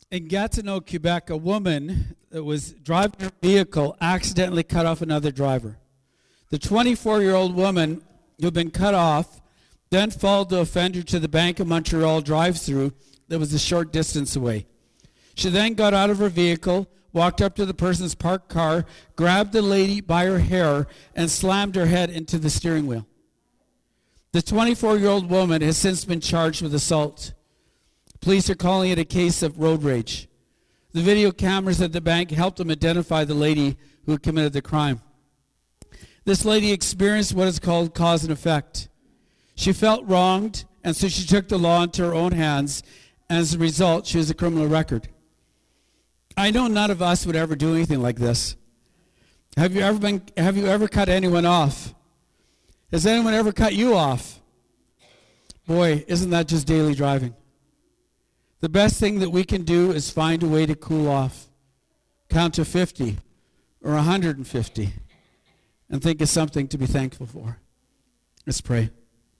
In Gatineau, Quebec, a woman that was driving her vehicle accidentally cut off another driver. The 24-year-old woman who had been cut off then followed the offender to the Bank of Montreal drive-thru that was a short distance away. She then got out of her vehicle, walked up to the person's parked car, grabbed the lady by her hair, and slammed her head into the steering wheel. The 24-year-old woman has since been charged with assault. Police are calling it a case of road rage. The video cameras at the bank helped them identify the lady who had committed the crime. This lady experienced what is called cause and effect. She felt wronged, and so she took the law into her own hands, and as a result, she has a criminal record. I know none of us would ever do anything like this. Have you ever cut anyone off? Has anyone ever cut you off? Boy, isn't that just daily driving? The best thing that we can do is find a way to cool off. Count to 50 or 150 and think of something to be thankful for. Let's pray.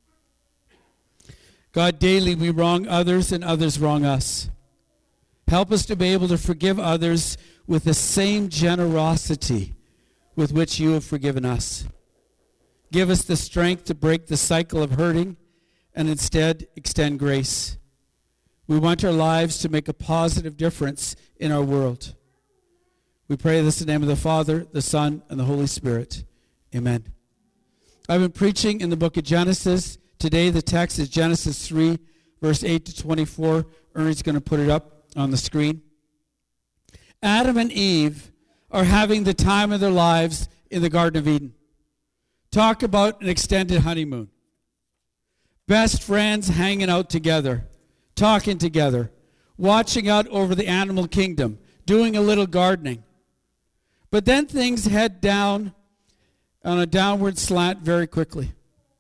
God, daily we wrong others and others wrong us. Help us to be able to forgive others with the same generosity with which you have forgiven us. Give us the strength to break the cycle of hurting and instead extend grace. We want our lives to make a positive difference in our world. We pray this in the name of the Father, the Son, and the Holy Spirit. Amen. I've been preaching in the book of Genesis. Today the text is Genesis 3, verse 8 to 24. Ernie's going to put it up on the screen. Adam and Eve are having the time of their lives in the Garden of Eden. Talk about an extended honeymoon. Best friends hanging out together, talking together, watching out over the animal kingdom, doing a little gardening. But then things head down on a downward slant very quickly.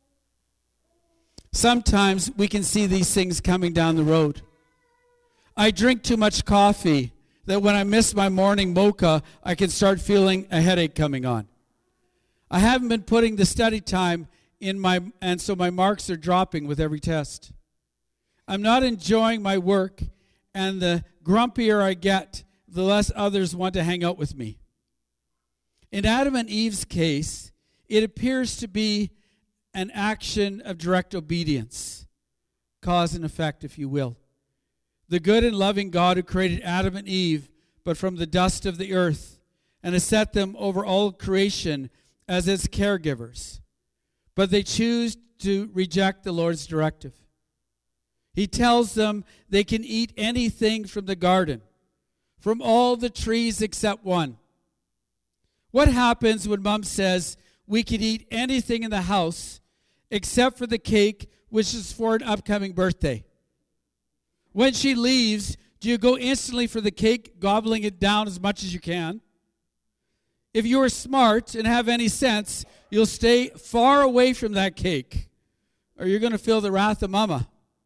Sometimes we can see these things coming down the road. I drink too much coffee that when I miss my morning mocha, I can start feeling a headache coming on. I haven't been putting the study time in and so my marks are dropping with every test. I'm not enjoying my work, and the grumpier I get, the less others want to hang out with me. In Adam and Eve's case, it appears to be an action of direct obedience, cause and effect, if you will. The good and loving God who created Adam and Eve, but from the dust of the earth, and has set them over all creation as its caregivers. But they choose to reject the Lord's directive. He tells them they can eat anything from the garden, from all the trees except one. What happens when Mom says we can eat anything in the house except for the cake, which is for an upcoming birthday? When she leaves, do you go instantly for the cake, gobbling it down as much as you can? If you are smart and have any sense, you'll stay far away from that cake, or you're going to feel the wrath of Mama.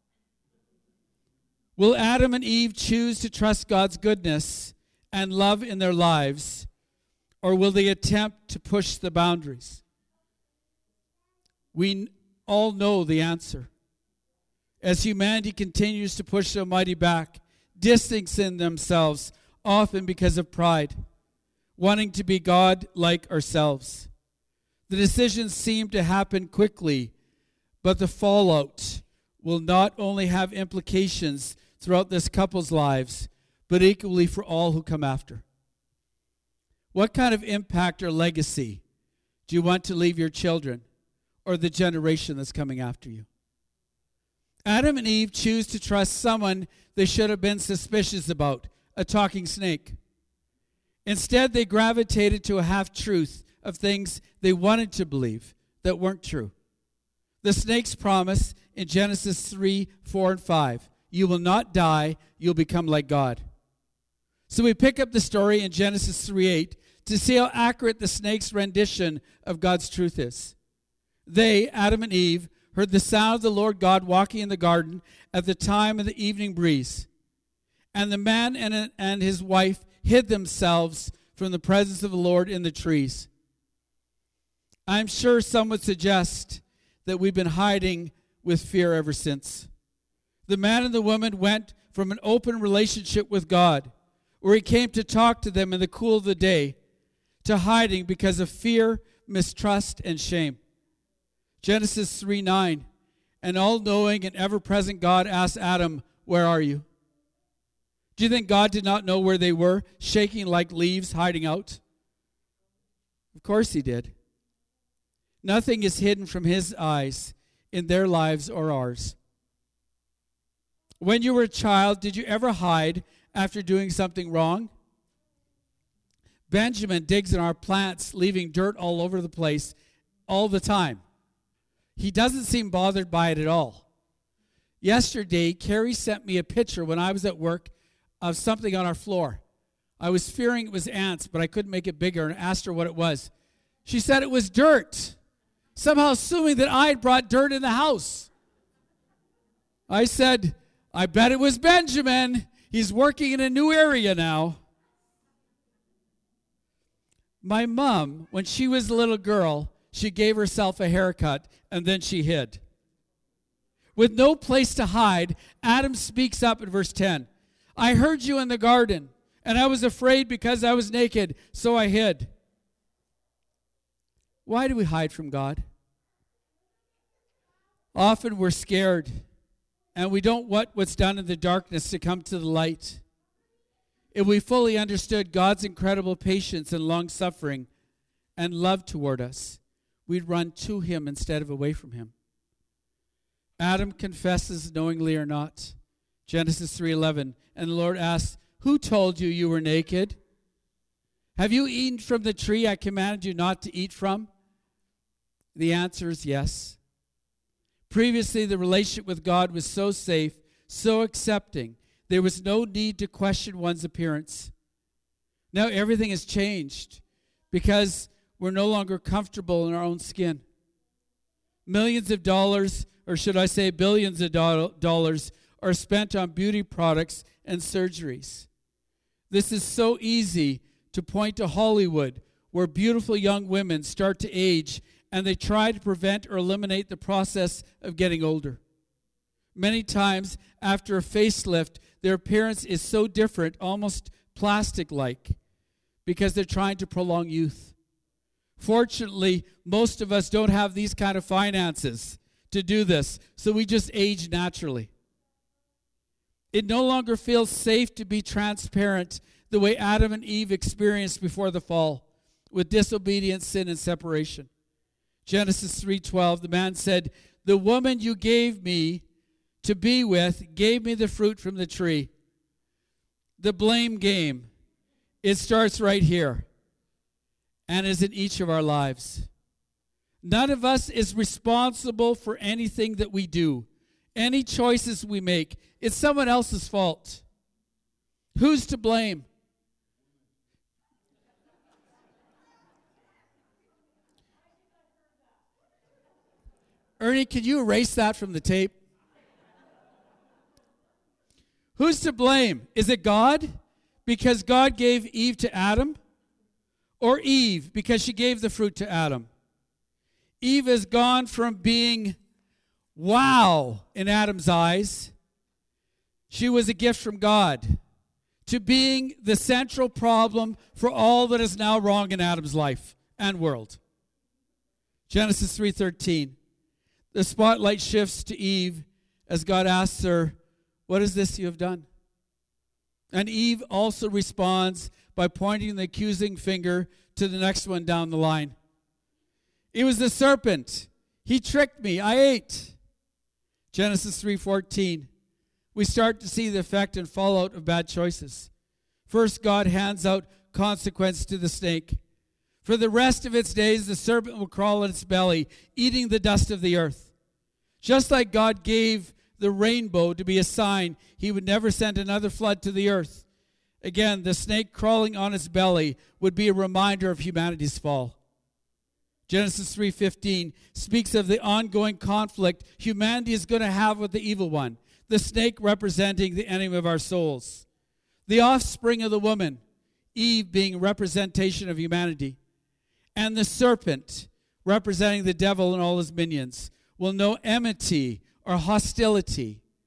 Will Adam and Eve choose to trust God's goodness and love in their lives, or will they attempt to push the boundaries? We all know the answer. As humanity continues to push the Almighty back, distancing themselves, often because of pride, wanting to be God like ourselves. The decisions seem to happen quickly, but the fallout will not only have implications throughout this couple's lives, but equally for all who come after. What kind of impact or legacy do you want to leave your children or the generation that's coming after you? Adam and Eve choose to trust someone they should have been suspicious about, a talking snake. Instead, they gravitated to a half-truth of things they wanted to believe that weren't true. The snake's promise in Genesis 3, 4, and 5, you will not die, you'll become like God. So we pick up the story in Genesis 3, 8 to see how accurate the snake's rendition of God's truth is. They, Adam and Eve, heard the sound of the Lord God walking in the garden at the time of the evening breeze. And the man and his wife hid themselves from the presence of the Lord in the trees. I'm sure some would suggest that we've been hiding with fear ever since. The man and the woman went from an open relationship with God, where he came to talk to them in the cool of the day, to hiding because of fear, mistrust, and shame. Genesis 3:9, an all-knowing and ever-present God asked Adam, "Where are you?" Do you think God did not know where they were, shaking like leaves, hiding out? Of course he did. Nothing is hidden from his eyes in their lives or ours. When you were a child, did you ever hide after doing something wrong? Benjamin digs in our plants, leaving dirt all over the place all the time. He doesn't seem bothered by it at all. Yesterday, Carrie sent me a picture when I was at work of something on our floor. I was fearing it was ants, but I couldn't make it bigger and asked her what it was. She said it was dirt, somehow assuming that I had brought dirt in the house. I said, "I bet it was Benjamin. He's working in a new area now." My mom, when she was a little girl, she gave herself a haircut and then she hid. With no place to hide, Adam speaks up in verse 10. "I heard you in the garden, and I was afraid because I was naked, so I hid." Why do we hide from God? Often we're scared, and we don't want what's done in the darkness to come to the light. If we fully understood God's incredible patience and long-suffering and love toward us, we'd run to him instead of away from him. Adam confesses knowingly or not. Genesis 3:11, and the Lord asks, "Who told you you were naked? Have you eaten from the tree I commanded you not to eat from?" The answer is yes. Previously, the relationship with God was so safe, so accepting. There was no need to question one's appearance. Now everything has changed because we're no longer comfortable in our own skin. Millions of dollars, or should I say billions of dollars, are spent on beauty products and surgeries. This is so easy to point to Hollywood, where beautiful young women start to age and they try to prevent or eliminate the process of getting older. Many times after a facelift, their appearance is so different, almost plastic-like, because they're trying to prolong youth. Fortunately, most of us don't have these kind of finances to do this, so we just age naturally. It no longer feels safe to be transparent the way Adam and Eve experienced before the fall, with disobedience, sin, and separation. Genesis 3:12, the man said, "The woman you gave me to be with gave me the fruit from the tree." The blame game, it starts right here and is in each of our lives. None of us is responsible for anything that we do. Any choices we make, it's someone else's fault. Who's to blame? Ernie, can you erase that from the tape? Who's to blame? Is it God because God gave Eve to Adam? Or Eve because she gave the fruit to Adam? Eve has gone from being wow in Adam's eyes, she was a gift from God, to being the central problem for all that is now wrong in Adam's life and world. Genesis 3:13. The spotlight shifts to Eve as God asks her, "What is this you have done?" And Eve also responds by pointing the accusing finger to the next one down the line. "It was the serpent. He tricked me. I ate." Genesis 3:14. We start to see the effect and fallout of bad choices. First, God hands out consequence to the snake. For the rest of its days, the serpent will crawl on its belly, eating the dust of the earth. Just like God gave the rainbow to be a sign he would never send another flood to the earth, again, the snake crawling on its belly would be a reminder of humanity's fall. Genesis 3:15 speaks of the ongoing conflict humanity is going to have with the evil one, the snake representing the enemy of our souls. The offspring of the woman, Eve being a representation of humanity, and the serpent representing the devil and all his minions, will know enmity or hostility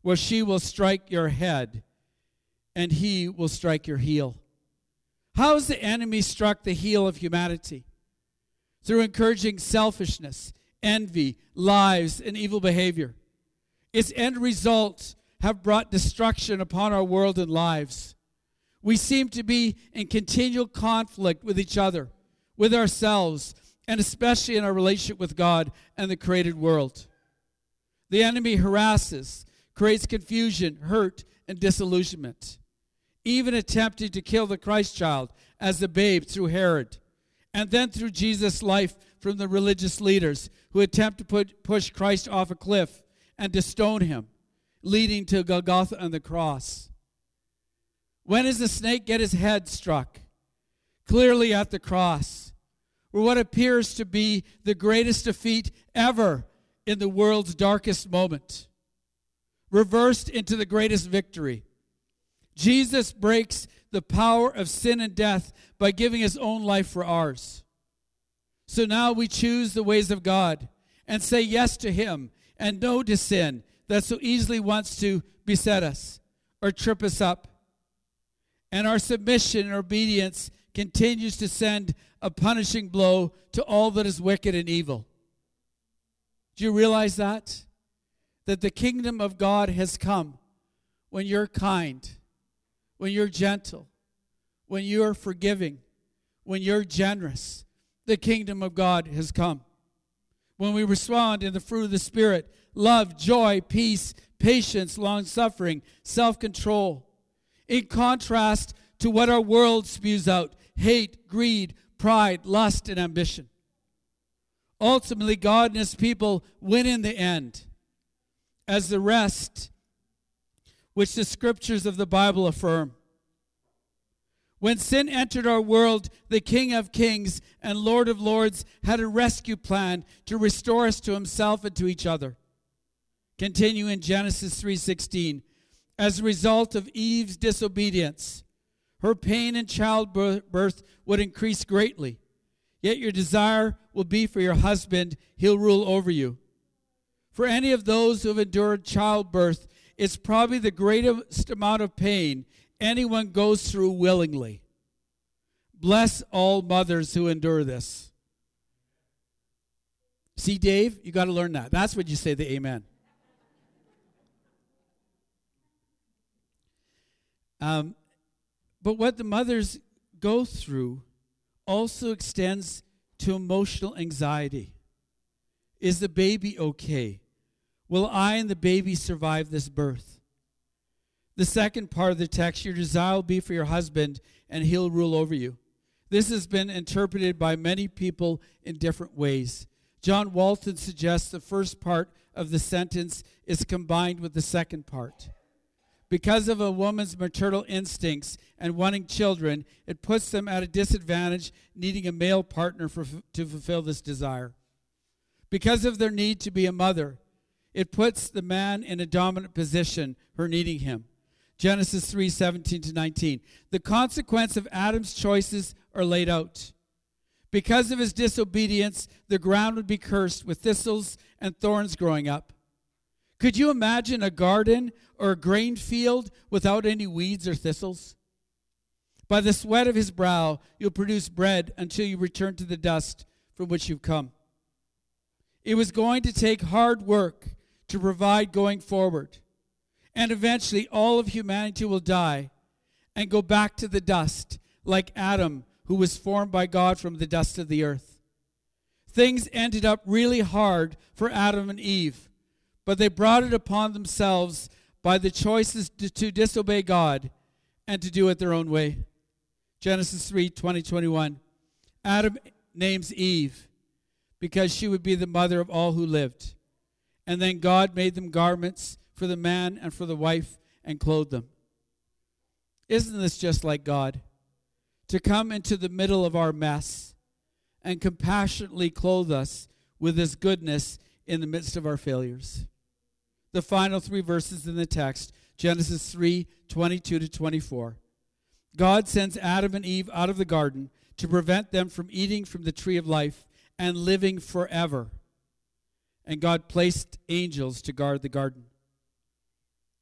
where she will strike your head and he will strike your heel. How has the enemy struck the heel of humanity? Through encouraging selfishness, envy, lies, and evil behavior. Its end results have brought destruction upon our world and lives. We seem to be in continual conflict with each other, with ourselves, and especially in our relationship with God and the created world. The enemy harasses, creates confusion, hurt, and disillusionment, even attempting to kill the Christ child as a babe through Herod, and then through Jesus' life from the religious leaders who attempt to push Christ off a cliff and to stone him, leading to Golgotha and the cross. When does the snake get his head struck? Clearly at the cross, where what appears to be the greatest defeat ever in the world's darkest moment, reversed into the greatest victory. Jesus breaks the power of sin and death by giving his own life for ours. So now we choose the ways of God and say yes to him and no to sin that so easily wants to beset us or trip us up. And our submission and obedience continues to send a punishing blow to all that is wicked and evil. Do you realize that? That the kingdom of God has come when you're kind, when you're gentle, when you're forgiving, when you're generous. The kingdom of God has come. When we respond in the fruit of the Spirit, love, joy, peace, patience, long-suffering, self-control. In contrast to what our world spews out, hate, greed, pride, lust, and ambition. Ultimately, God and his people win in the end, as the rest, which the scriptures of the Bible affirm. When sin entered our world, the King of Kings and Lord of Lords had a rescue plan to restore us to himself and to each other. Continue in Genesis 3:16. As a result of Eve's disobedience, her pain in childbirth would increase greatly. Yet your desire will be for your husband. He'll rule over you. For any of those who have endured childbirth, it's probably the greatest amount of pain anyone goes through willingly. Bless all mothers who endure this. See, Dave, you got to learn that. That's when you say the amen. But what the mothers go through also extends to emotional anxiety. Is the baby okay? Will I and the baby survive this birth? The second part of the text, your desire will be for your husband, and he'll rule over you. This has been interpreted by many people in different ways. John Walton suggests the first part of the sentence is combined with the second part. Because of a woman's maternal instincts and wanting children, it puts them at a disadvantage, needing a male partner to fulfill this desire. Because of their need to be a mother, it puts the man in a dominant position, her needing him. Genesis 3:17-19. The consequence of Adam's choices are laid out. Because of his disobedience, the ground would be cursed with thistles and thorns growing up. Could you imagine a garden or a grain field without any weeds or thistles? By the sweat of his brow, you'll produce bread until you return to the dust from which you've come. It was going to take hard work to provide going forward. And eventually all of humanity will die and go back to the dust, like Adam, who was formed by God from the dust of the earth. Things ended up really hard for Adam and Eve, but they brought it upon themselves by the choices to disobey God and to do it their own way. Genesis 3:20-21. Adam names Eve because she would be the mother of all who lived. And then God made them garments for the man and for the wife and clothed them. Isn't this just like God? To come into the middle of our mess and compassionately clothe us with his goodness in the midst of our failures. The final three verses in the text, Genesis 3:22-24. God sends Adam and Eve out of the garden to prevent them from eating from the tree of life and living forever. And God placed angels to guard the garden.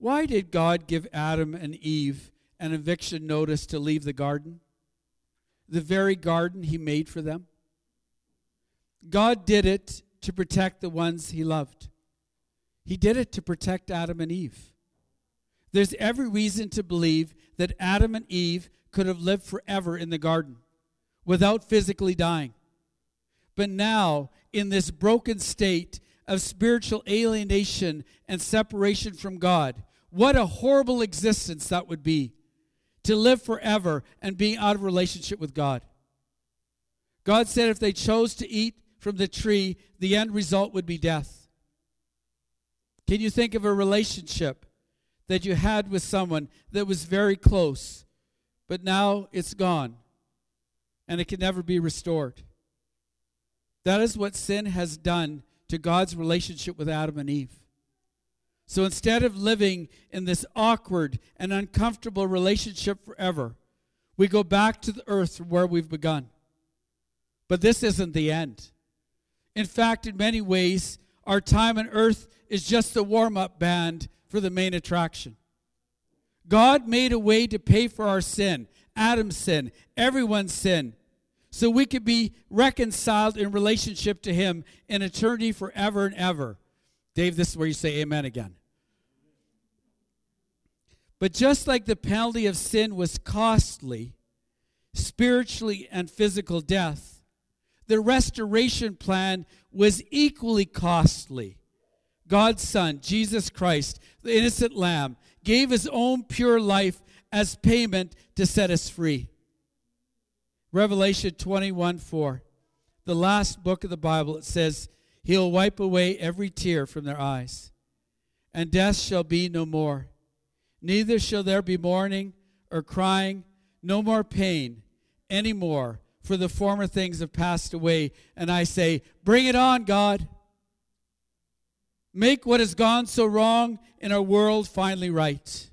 Why did God give Adam and Eve an eviction notice to leave the garden? The very garden he made for them? God did it to protect the ones he loved. He did it to protect Adam and Eve. There's every reason to believe that Adam and Eve could have lived forever in the garden without physically dying. But now, in this broken state of spiritual alienation and separation from God, what a horrible existence that would be, to live forever and being out of relationship with God. God said if they chose to eat from the tree, the end result would be death. Can you think of a relationship that you had with someone that was very close, but now it's gone and it can never be restored? That is what sin has done to God's relationship with Adam and Eve. So instead of living in this awkward and uncomfortable relationship forever, we go back to the earth from where we've begun. But this isn't the end. In fact, in many ways, our time on earth is just the warm-up band for the main attraction. God made a way to pay for our sin, Adam's sin, everyone's sin, so we could be reconciled in relationship to him in eternity forever and ever. Dave, this is where you say amen again. But just like the penalty of sin was costly, spiritually and physical death, the restoration plan was equally costly. God's Son, Jesus Christ, the innocent Lamb, gave his own pure life as payment to set us free. Revelation 21:4, the last book of the Bible, it says, he'll wipe away every tear from their eyes, and death shall be no more. Neither shall there be mourning or crying, no more pain any more, for the former things have passed away. And I say, bring it on, God. Make what has gone so wrong in our world finally right.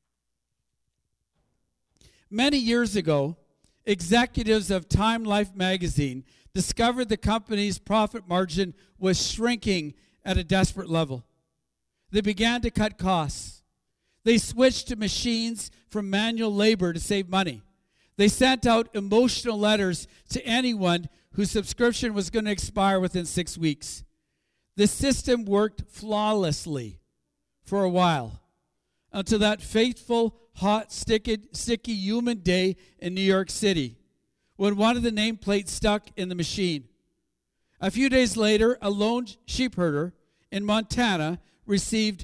Many years ago, executives of Time Life magazine discovered the company's profit margin was shrinking at a desperate level. They began to cut costs. They switched to machines from manual labor to save money. They sent out emotional letters to anyone whose subscription was going to expire within 6 weeks. The system worked flawlessly for a while until that fateful, hot, sticky humid day in New York City when one of the nameplates stuck in the machine. A few days later, a lone sheep herder in Montana received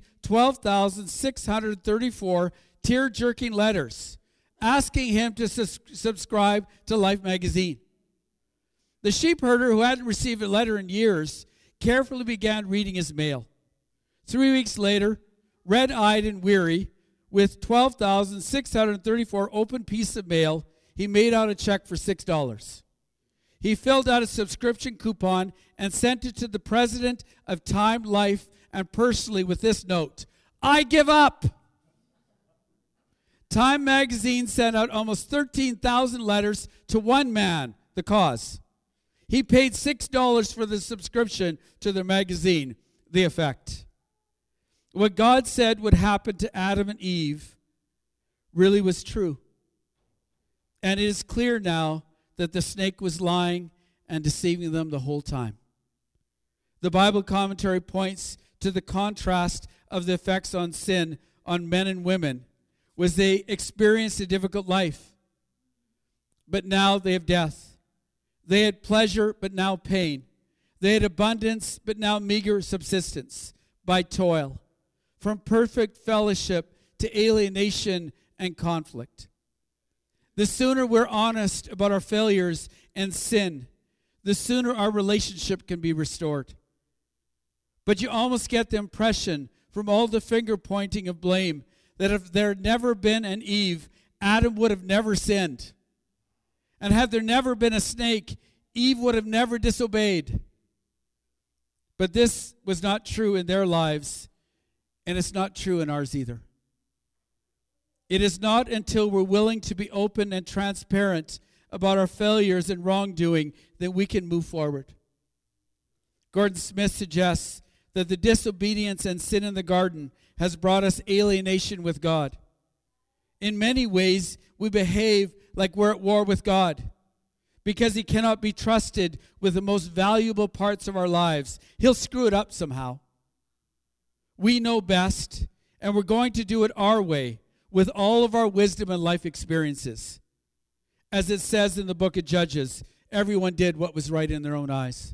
12,634 tear-jerking letters asking him to subscribe to Life magazine. The sheep herder, who hadn't received a letter in years, carefully began reading his mail. 3 weeks later, red-eyed and weary, with 12,634 open pieces of mail, he made out a check for $6. He filled out a subscription coupon and sent it to the president of Time Life and personally with this note, I give up. Time magazine sent out almost 13,000 letters to one man, the cause. He paid $6 for the subscription to their magazine, the effect. What God said would happen to Adam and Eve really was true. And it is clear now that the snake was lying and deceiving them the whole time. The Bible commentary points to the contrast of the effects on sin on men and women was they experienced a difficult life, but now they have death. They had pleasure, but now pain. They had abundance, but now meager subsistence by toil. From perfect fellowship to alienation and conflict. The sooner we're honest about our failures and sin, the sooner our relationship can be restored. But you almost get the impression from all the finger pointing of blame that if there had never been an Eve, Adam would have never sinned. And had there never been a snake, Eve would have never disobeyed. But this was not true in their lives, and it's not true in ours either. It is not until we're willing to be open and transparent about our failures and wrongdoing that we can move forward. Gordon Smith suggests that the disobedience and sin in the garden has brought us alienation with God. In many ways, we behave like we're at war with God because he cannot be trusted with the most valuable parts of our lives. He'll screw it up somehow. We know best, and we're going to do it our way with all of our wisdom and life experiences. As it says in the book of Judges, everyone did what was right in their own eyes.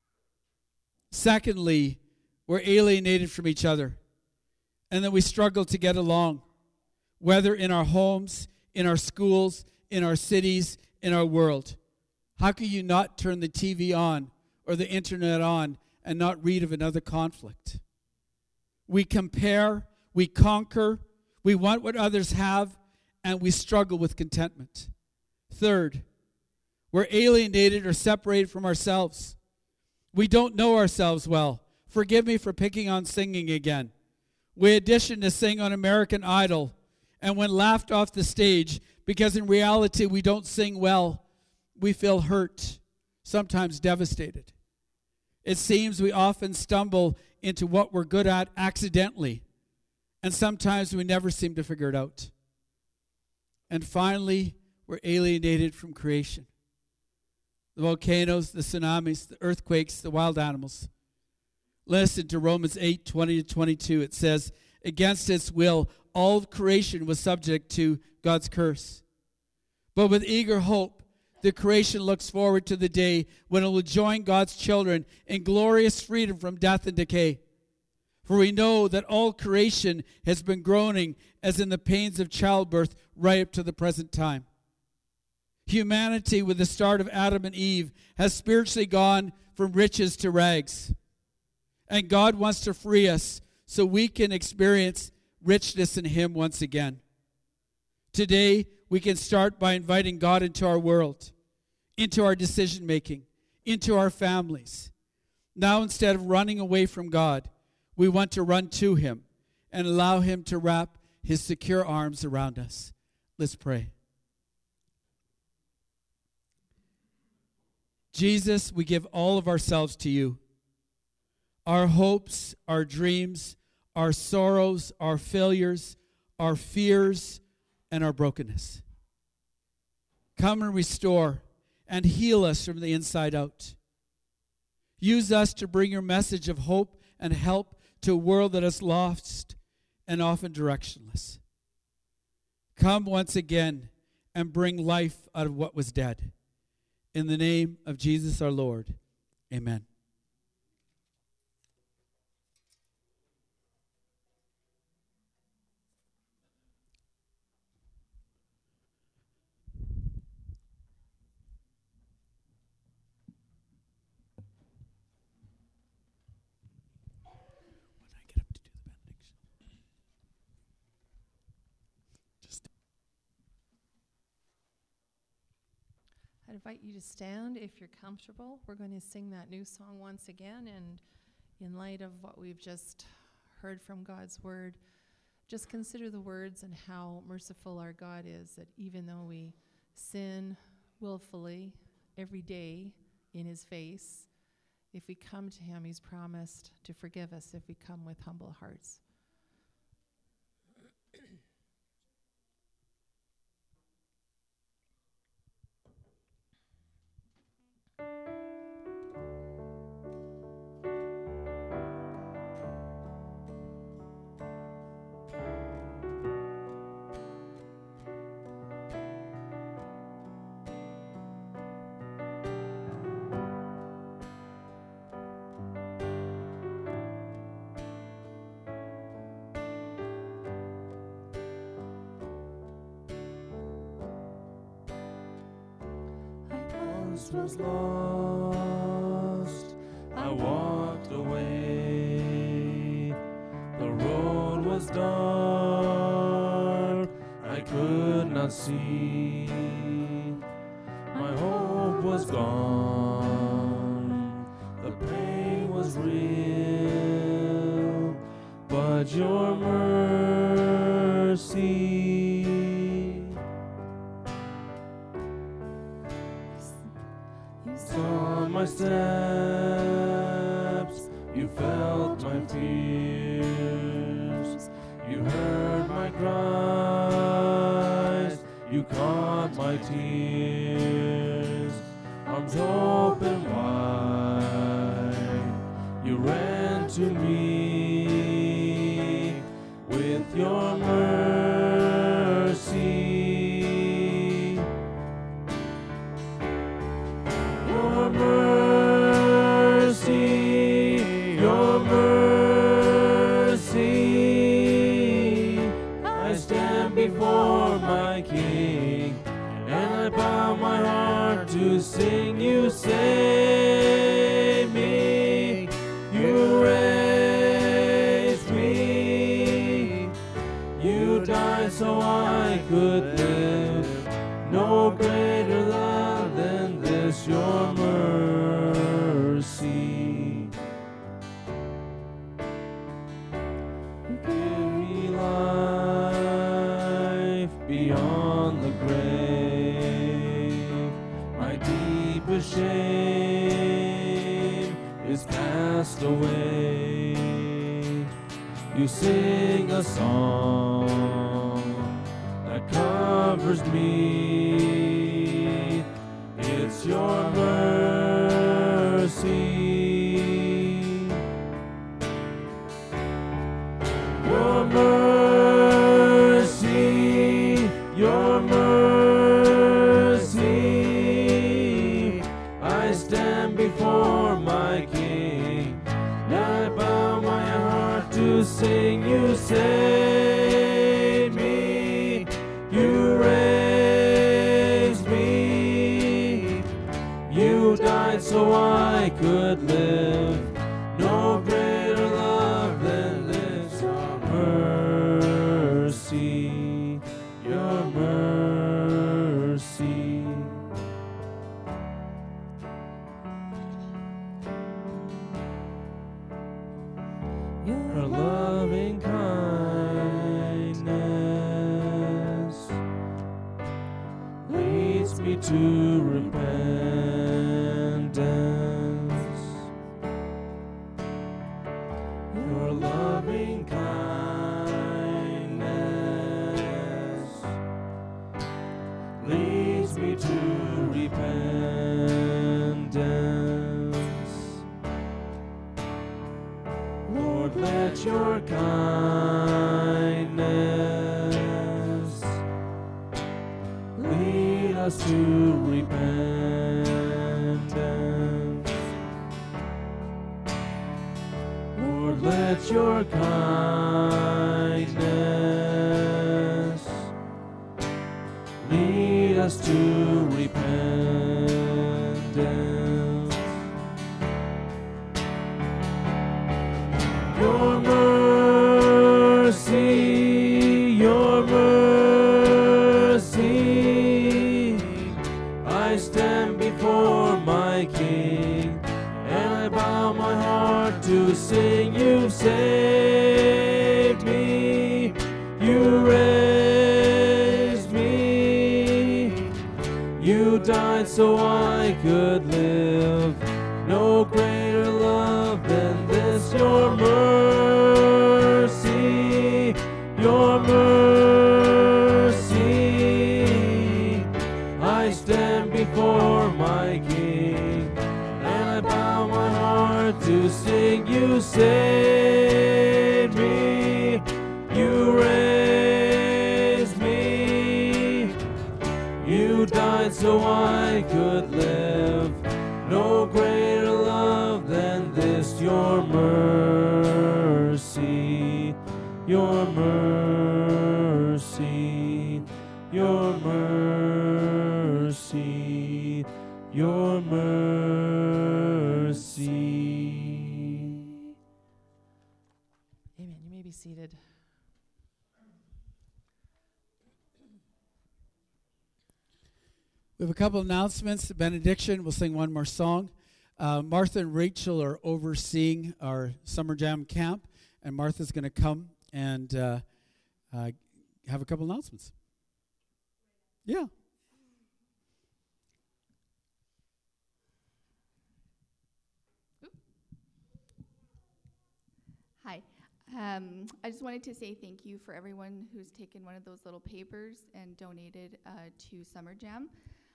Secondly, we're alienated from each other, and then we struggle to get along, whether in our homes, in our schools, in our cities, in our world. How can you not turn the TV on or the internet on and not read of another conflict? We compare, we conquer, we want what others have, and we struggle with contentment. Third, we're alienated or separated from ourselves. We don't know ourselves well. Forgive me for picking on singing again. We auditioned to sing on American Idol and when laughed off the stage because in reality we don't sing well. We feel hurt, sometimes devastated. It seems we often stumble into what we're good at accidentally, and sometimes we never seem to figure it out. And finally, we're alienated from creation. The volcanoes, the tsunamis, the earthquakes, the wild animals. Listen to Romans 8:20-22. It says, against its will, all of creation was subject to God's curse. But with eager hope, the creation looks forward to the day when it will join God's children in glorious freedom from death and decay. For we know that all creation has been groaning as in the pains of childbirth right up to the present time. Humanity, with the start of Adam and Eve, has spiritually gone from riches to rags. And God wants to free us so we can experience richness in him once again. Today, we can start by inviting God into our world, into our decision-making, into our families. Now, instead of running away from God, we want to run to him and allow him to wrap his secure arms around us. Let's pray. Jesus, we give all of ourselves to you. Our hopes, our dreams, our sorrows, our failures, our fears, and our brokenness. Come and restore and heal us from the inside out. Use us to bring your message of hope and help to a world that is lost and often directionless. Come once again and bring life out of what was dead. In the name of Jesus our Lord, amen. I'd invite you to stand if you're comfortable. We're going to sing that new song once again, and in light of what we've just heard from God's word, just consider the words and how merciful our God is, that even though we sin willfully every day in his face, if we come to him, he's promised to forgive us if we come with humble hearts. Was lost, I walked away. The road was dark, I could not see. My hope was gone, the pain was real, but your mercy my steps, you felt my Christ, you caught my tears, arms open wide, you ran to me with your mercy. Your mercy, your mercy. I stand before my King, and I bow my heart to sing. You save me, you raised me, you died so I could live. No greater love than this, your mercy. You give me life beyond the grave. My deepest shame is passed away. You sing a song that covers me. It's your mercy. Your mercy, your mercy. I stand before my King, and I bow my heart to sing. You save me, you raised me, you died so I could live. No greater love than this, your mercy, your mercy. Your loving kindness leads me to repentance. Your loving kindness leads me to repentance. Lord, let your kindness lead us to repentance. Lord, let your kindness lead us to repentance. Your mercy, your mercy. I stand before my King, and I bow my heart to sing. You saved me, you raised me, you died so I could live. No greater love than this, your mercy, your mercy. I stand before my King, and I bow my heart to sing. You saved me, you raised me, you died so I could live. No greater love than this, your mercy, your mercy, your mercy, your mercy. Amen. You may be seated. We have a couple announcements. The benediction. We'll sing one more song. Martha and Rachel are overseeing our Summer Jam camp, and Martha's going to come and have a couple announcements. Yeah. Hi. I just wanted to say thank you for everyone who's taken one of those little papers and donated to Summer Jam.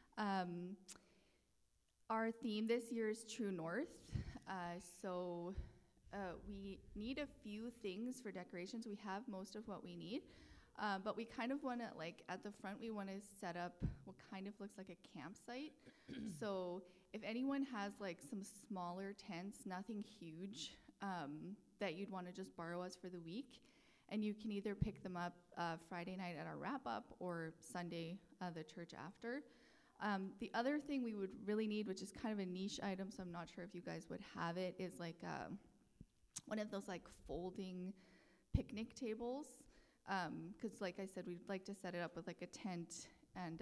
Our theme this year is True North. So we need a few things for decorations. We have most of what we need, but we kind of want to, like, at the front, we want to set up what kind of looks like a campsite. So if anyone has like some smaller tents, nothing huge, that you'd want to just borrow us for the week, and you can either pick them up Friday night at our wrap-up or Sunday the church after. The other thing we would really need, which is kind of a niche item, so I'm not sure if you guys would have it, is like one of those like folding picnic tables. Because like I said, we'd like to set it up with like a tent and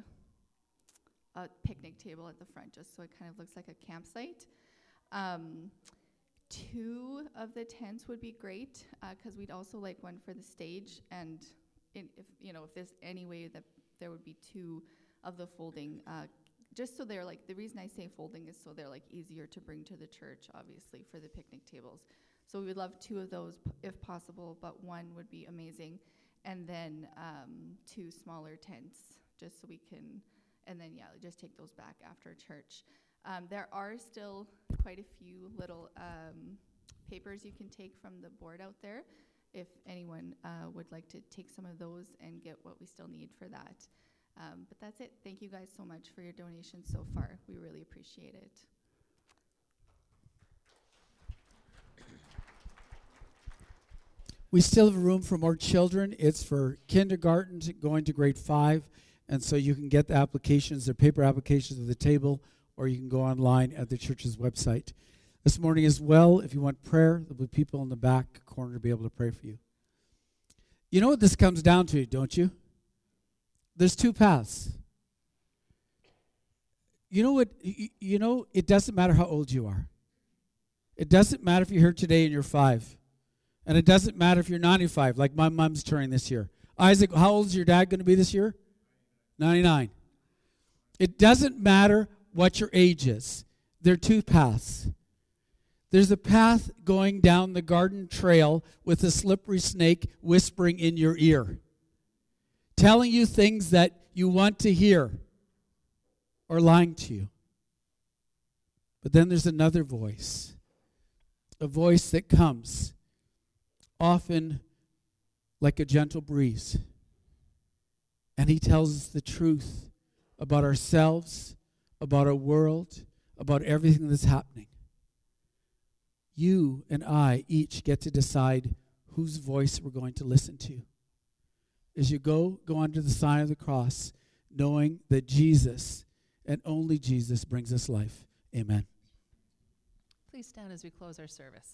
a picnic table at the front, just so it kind of looks like a campsite. 2 of the tents would be great, because we'd also like one for the stage, and if there's any way that there would be 2 of the folding, just so they're like, the reason I say folding is so they're like easier to bring to the church, obviously, for the picnic tables. So we would love 2 of those if possible, but 1 would be amazing. And then 2 smaller tents, just so we can, and then just take those back after church. There are still quite a few little papers you can take from the board out there, if anyone would like to take some of those and get what we still need for that. But that's it. Thank you guys so much for your donations so far. We really appreciate it. We still have room for more children. It's for kindergarten going to grade 5, and so you can get the applications, their paper applications at the table, or you can go online at the church's website. This morning as well, if you want prayer, there'll be people in the back corner to be able to pray for you. You know what this comes down to, don't you? There's 2 paths. You know what? It doesn't matter how old you are. It doesn't matter if you're here today and you're 5. And it doesn't matter if you're 95, like my mom's turning this year. Isaac, how old is your dad going to be this year? 99. It doesn't matter what your age is. There are 2 paths. There's a path going down the garden trail with a slippery snake whispering in your ear, telling you things that you want to hear, or lying to you. But then there's another voice, a voice that comes often like a gentle breeze. And he tells us the truth about ourselves, about our world, about everything that's happening. You and I each get to decide whose voice we're going to listen to. As you go under the sign of the cross, knowing that Jesus and only Jesus brings us life. Amen. Please stand as we close our service.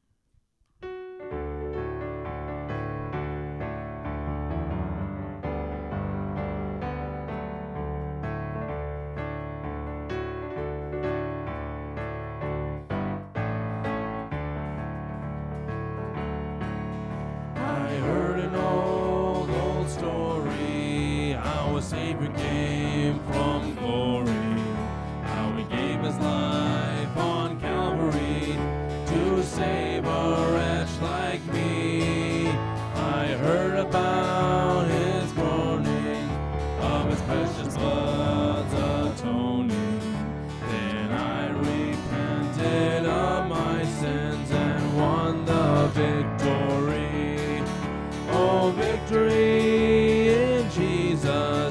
Savior came from glory, how he gave his life on Calvary to save a wretch like me. I heard about his groaning, of his precious blood's atoning. Then I repented of my sins and won the victory. Oh, victory in Jesus,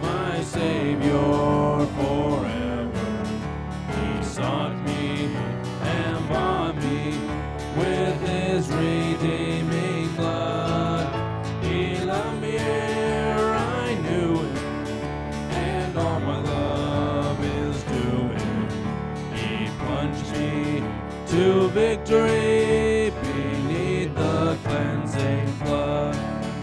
Savior forever. He sought me and bought me with his redeeming blood. He loved me ere I knew him, and all my love is due him. He plunged me to victory beneath the cleansing flood.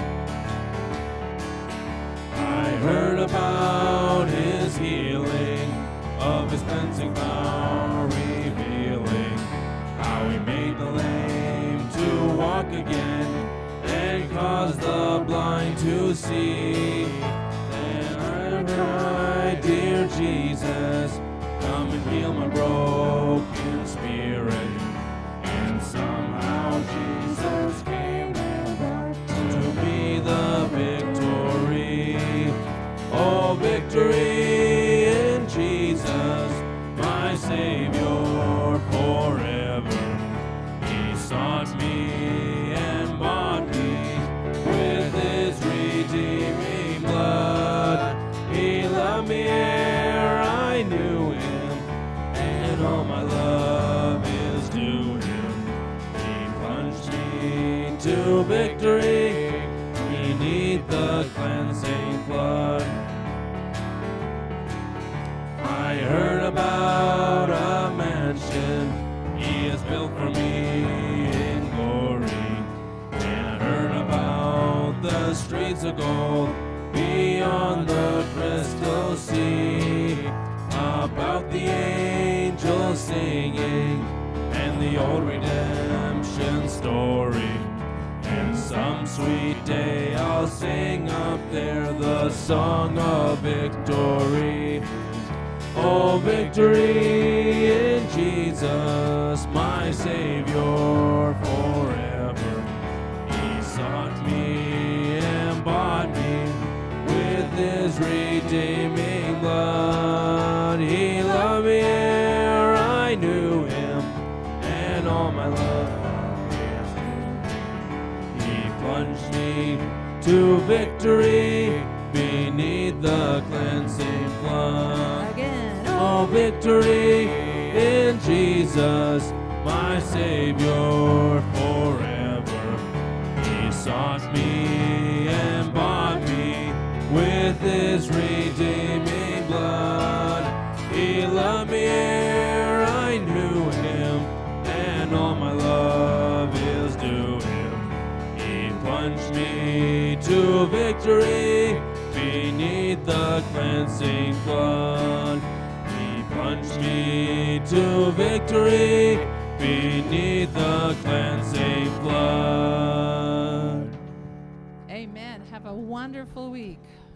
I heard about his healing, of his cleansing power revealing, how he made the lame to walk again, and caused the blind to see. Then I cried, dear Jesus, come and heal my broken spirit. And somehow Jesus victory in Jesus, my Savior forever. He sought me and bought me with his redeeming blood. He loved me ere I knew him, and all my love is due him. He plunged me to victory beneath the cleansing flood. I heard about a mansion he has built for me in glory, and I heard about the streets of gold beyond the crystal sea, about the angels singing and the old redemption story. And some sweet day I'll sing up there the song of victory. Oh, victory in Jesus, my Savior forever. He sought me and bought me with his redeeming blood. He loved me ere I knew him, and all my love is due. He plunged me to victory beneath the cleansing flood. Again. Oh, victory in Jesus, my Savior forever. He sought me and bought me with his redeeming blood. He loved me ere I knew him, and all my love is due him. He plunged me to victory beneath the cleansing flood. He plunged me to victory beneath the cleansing flood. Amen. Have a wonderful week.